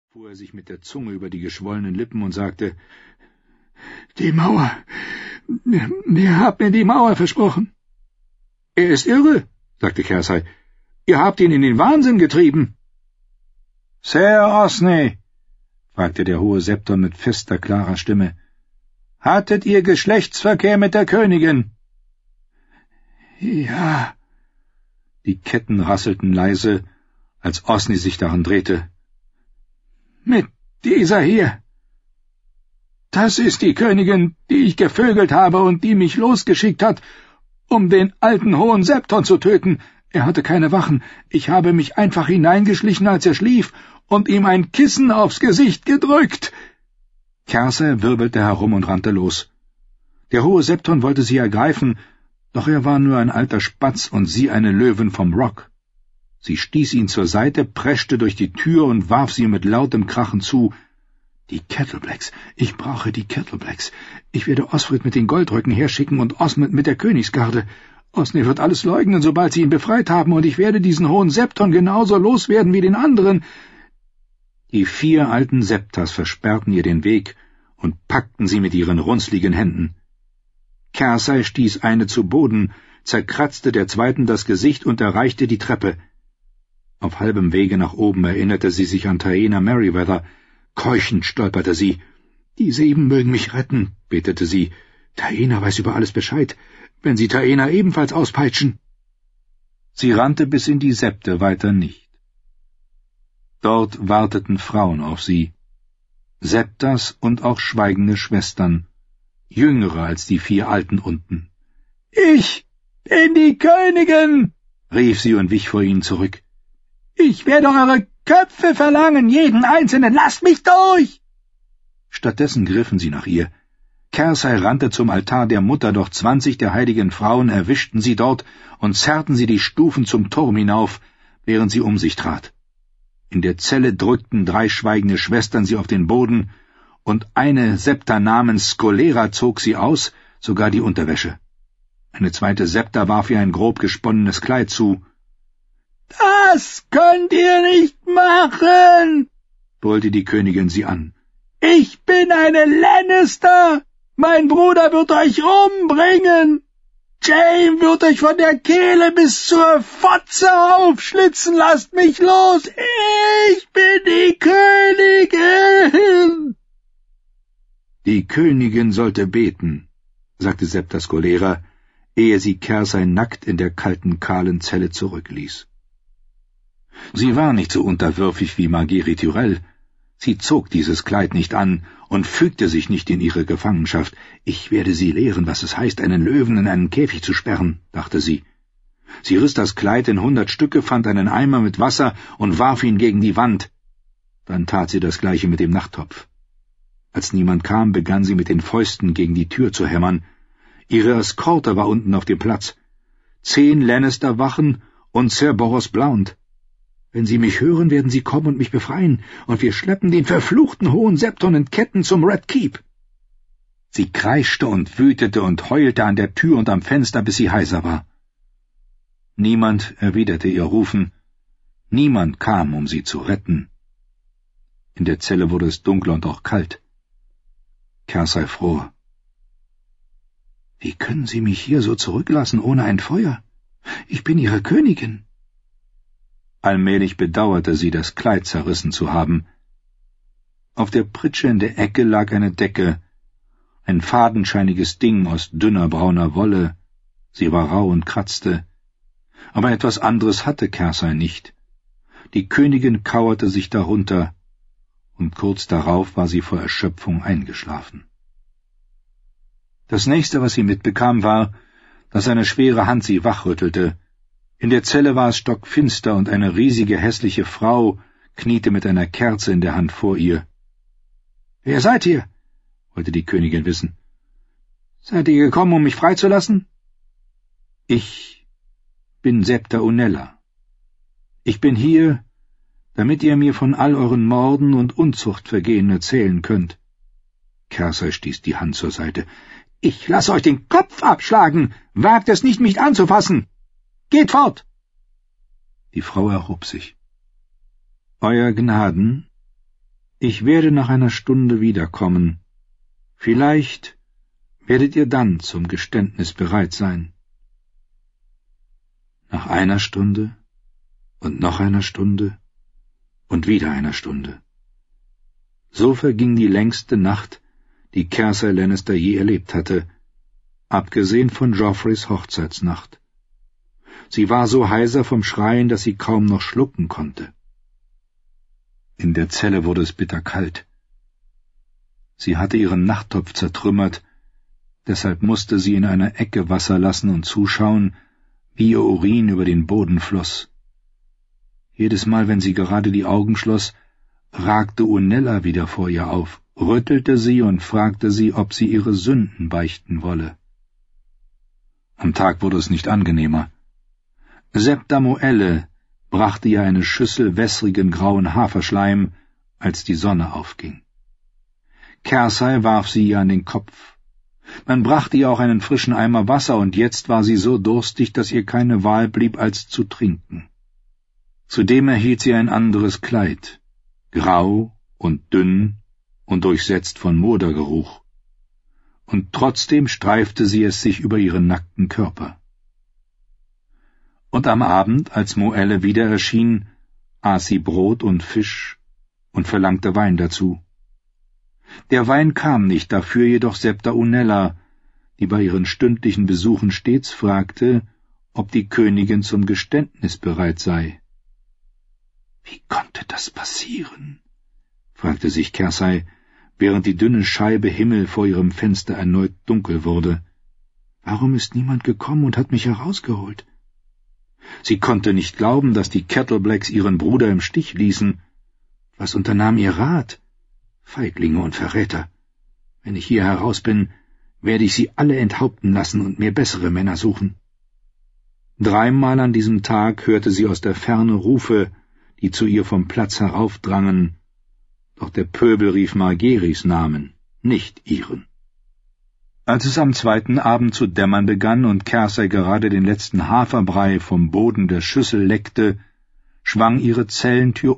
fuhr er sich mit der Zunge über die geschwollenen Lippen und sagte, »Die Mauer. Ihr habt mir die Mauer versprochen.« »Er ist irre«, sagte Cersei. »Ihr habt ihn in den Wahnsinn getrieben.« »Ser Osney«, fragte der hohe Septon mit fester, klarer Stimme, »hattet ihr Geschlechtsverkehr mit der Königin?« »Ja.« Die Ketten rasselten leise, als Osney sich daran drehte. »Mit dieser hier. Das ist die Königin, die ich gevögelt habe und die mich losgeschickt hat, um den alten hohen Septon zu töten. Er hatte keine Wachen. Ich habe mich einfach hineingeschlichen, als er schlief, und ihm ein Kissen aufs Gesicht gedrückt.« Cersei wirbelte herum und rannte los. Der hohe Septon wollte sie ergreifen, doch er war nur ein alter Spatz und sie eine Löwin vom Rock. Sie stieß ihn zur Seite, preschte durch die Tür und warf sie mit lautem Krachen zu. »Die Kettleblacks! Ich brauche die Kettleblacks! Ich werde Osfrid mit den Goldröcken herschicken und Osmond mit der Königsgarde. Osney wird alles leugnen, sobald sie ihn befreit haben, und ich werde diesen hohen Septon genauso loswerden wie den anderen.« Die 4 alten Septas versperrten ihr den Weg und packten sie mit ihren runzligen Händen. Cersei stieß eine zu Boden, zerkratzte der zweiten das Gesicht und erreichte die Treppe. Auf halbem Wege nach oben erinnerte sie sich an Taena Merryweather. Keuchend stolperte sie. »Die 7 mögen mich retten«, betete sie. »Taena weiß über alles Bescheid, wenn sie Taena ebenfalls auspeitschen.« Sie rannte bis in die Septe, weiter nicht. Dort warteten Frauen auf sie. Septas und auch schweigende Schwestern, jüngere als die 4 Alten unten. »Ich bin die Königin«, rief sie und wich vor ihnen zurück. »Ich werde eure Köpfe verlangen, jeden einzelnen, lasst mich durch!« Stattdessen griffen sie nach ihr. Cersei rannte zum Altar der Mutter, doch 20 der heiligen Frauen erwischten sie dort und zerrten sie die Stufen zum Turm hinauf, während sie um sich trat. In der Zelle drückten 3 schweigende Schwestern sie auf den Boden, und eine Septa namens Scolera zog sie aus, sogar die Unterwäsche. Eine zweite Septa warf ihr ein grob gesponnenes Kleid zu. »Das könnt ihr nicht machen«, brüllte die Königin sie an. »Ich bin eine Lannister! Mein Bruder wird euch umbringen! Jaime wird euch von der Kehle bis zur Fotze aufschlitzen! Lasst mich los! Ich bin die Königin!« »Die Königin sollte beten«, sagte Septa Scolera, ehe sie Cersei nackt in der kalten, kahlen Zelle zurückließ. Sie war nicht so unterwürfig wie Margaery Tyrell. Sie zog dieses Kleid nicht an und fügte sich nicht in ihre Gefangenschaft. »Ich werde sie lehren, was es heißt, einen Löwen in einen Käfig zu sperren«, dachte sie. Sie riss das Kleid in 100 Stücke, fand einen Eimer mit Wasser und warf ihn gegen die Wand. Dann tat sie das Gleiche mit dem Nachttopf. Als niemand kam, begann sie mit den Fäusten gegen die Tür zu hämmern. Ihre Eskorte war unten auf dem Platz. 10 Lannister-Wachen und Sir Boros Blount. »Wenn sie mich hören, werden sie kommen und mich befreien, und wir schleppen den verfluchten hohen Septon in Ketten zum Red Keep.« Sie kreischte und wütete und heulte an der Tür und am Fenster, bis sie heiser war. Niemand erwiderte ihr Rufen. Niemand kam, um sie zu retten. In der Zelle wurde es dunkel und auch kalt. Cersei fror. »Wie können Sie mich hier so zurücklassen, ohne ein Feuer? Ich bin Ihre Königin.« Allmählich bedauerte sie, das Kleid zerrissen zu haben. Auf der Pritsche in der Ecke lag eine Decke, ein fadenscheiniges Ding aus dünner brauner Wolle. Sie war rau und kratzte. Aber etwas anderes hatte Cersei nicht. Die Königin kauerte sich darunter, und kurz darauf war sie vor Erschöpfung eingeschlafen. Das nächste, was sie mitbekam, war, dass eine schwere Hand sie wachrüttelte. In der Zelle war es stockfinster, und eine riesige, hässliche Frau kniete mit einer Kerze in der Hand vor ihr. »Wer seid ihr?« wollte die Königin wissen. »Seid ihr gekommen, um mich freizulassen?« »Ich bin Septa Unella. Ich bin hier, damit ihr mir von all euren Morden und Unzuchtvergehen erzählen könnt.« Cersei stieß die Hand zur Seite. »Ich lasse euch den Kopf abschlagen! Wagt es nicht, mich anzufassen! Geht fort!« Die Frau erhob sich. »Euer Gnaden«, Ich werde nach einer Stunde wiederkommen. Vielleicht werdet ihr dann zum Geständnis bereit sein. Nach einer Stunde und noch einer Stunde und wieder einer Stunde. So verging die längste Nacht, die Cersei Lannister je erlebt hatte, abgesehen von Joffreys Hochzeitsnacht. Sie war so heiser vom Schreien, dass sie kaum noch schlucken konnte. In der Zelle wurde es bitterkalt. Sie hatte ihren Nachttopf zertrümmert, deshalb musste sie in einer Ecke Wasser lassen und zuschauen, wie ihr Urin über den Boden floss. Jedes Mal, wenn sie gerade die Augen schloss, ragte Unella wieder vor ihr auf, rüttelte sie und fragte sie, ob sie ihre Sünden beichten wolle. Am Tag wurde es nicht angenehmer. Septa Moelle brachte ihr eine Schüssel wässrigen grauen Haferschleim, als die Sonne aufging. Cersei warf sie ihr an den Kopf. Man brachte ihr auch einen frischen Eimer Wasser, und jetzt war sie so durstig, dass ihr keine Wahl blieb, als zu trinken. Zudem erhielt sie ein anderes Kleid, grau und dünn und durchsetzt von Modergeruch. Und trotzdem streifte sie es sich über ihren nackten Körper. Und am Abend, als Moelle wieder erschien, aß sie Brot und Fisch und verlangte Wein dazu. Der Wein kam nicht, dafür jedoch Septa Unella, die bei ihren stündlichen Besuchen stets fragte, ob die Königin zum Geständnis bereit sei. »Wie konnte das passieren?« fragte sich Cersei, während die dünne Scheibe Himmel vor ihrem Fenster erneut dunkel wurde. »Warum ist niemand gekommen und hat mich herausgeholt?« Sie konnte nicht glauben, dass die Kettleblacks ihren Bruder im Stich ließen. Was unternahm ihr Rat? Feiglinge und Verräter. Wenn ich hier heraus bin, werde ich sie alle enthaupten lassen und mir bessere Männer suchen. 3-mal an diesem Tag hörte sie aus der Ferne Rufe, die zu ihr vom Platz heraufdrangen, doch der Pöbel rief Margaerys Namen, nicht ihren. Als es am 2. Abend zu dämmern begann und Cersei gerade den letzten Haferbrei vom Boden der Schüssel leckte, schwang ihre Zellentür